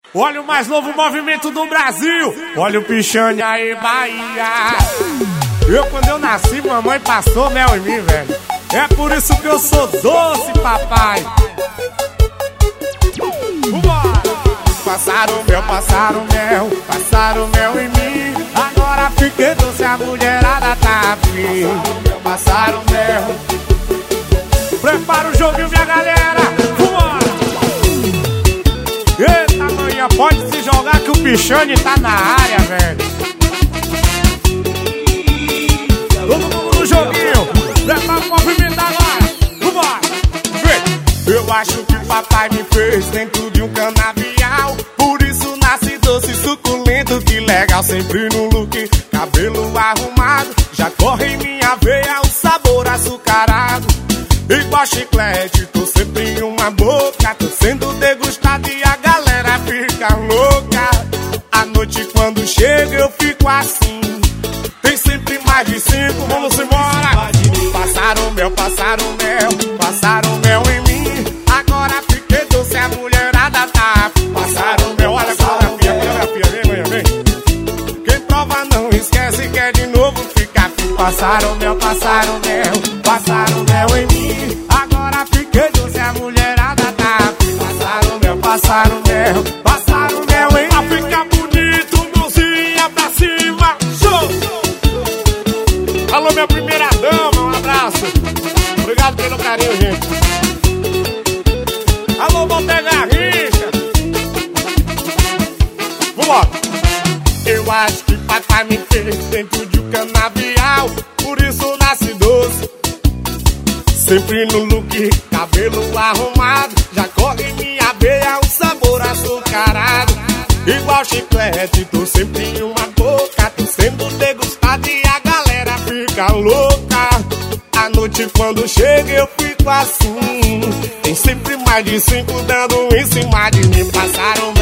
Olha o mais novo movimento do Brasil. Olha o Pichane aí, Bahia. Quando eu nasci, mamãe passou mel em mim, velho. É por isso que eu sou doce, papai. Vambora! Passaram mel, passaram mel em mim. Agora fiquei doce, a mulherada tá afim. Passaram mel. Prepara o joguinho, minha galera. Vambora! Eita, manhã, pode se jogar que o Pichane tá na área, velho. Todo mundo no joguinho. Prepara o movimento agora. Vambora! Eu acho que o papai me fez dentro de um canavial. Por isso nasce doce, suculento, que legal. Sempre no look, cabelo arrumado. Já corre em minha veia o sabor açucarado. Igual chiclete, tô sempre em uma boca. Tô sendo degustado e a galera fica louca. À noite quando chega eu fico assim. Tem sempre mais de 5, vamos embora. Passaram mel, passaram mel em mim. Agora fiquei doce, a mulherada tá. Passaram mel, olha a coreografia, vem. Quem prova não esquece, quer de novo ficar fim. Passaram mel em mim. Agora fiquei doce, a mulherada tá. Passaram mel em mim. Pra ficar bonito, mãozinha pra cima. Show! Alô, minha primeira dama, um abraço. Obrigado pelo carinho, gente. Alô, Bottega Richa. Vambora. Eu acho que papai me fez dentro de um canavial. Por isso nasce doce. Sempre no look, cabelo arrumado. Já corre minha veia o sabor açucarado. Igual chiclete, tô sempre em uma boca. Tô sendo degustado e a galera fica louca. À noite quando chega eu fico assim. Tem sempre mais de 5 dando em cima de mim. Passaram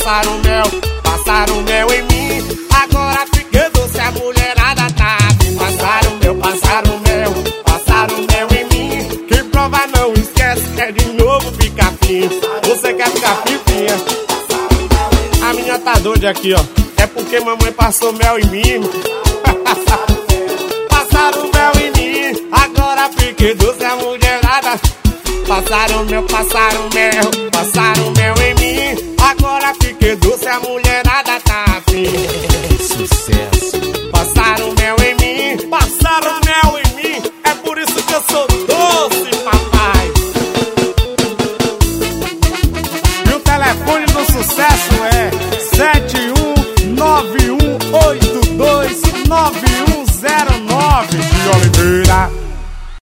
mel em mim. Agora fiquei doce, a mulherada tá. Passaram mel em mim. Quem prova não esquece, quer de novo ficar fim. Você quer ficar fifinha? A minha tá doida aqui, ó. É porque mamãe passou mel em mim. Passaram mel em mim. Agora fiquei doce, a mulherada. Passaram mel em mim. Agora fiquei doce, a mulherada.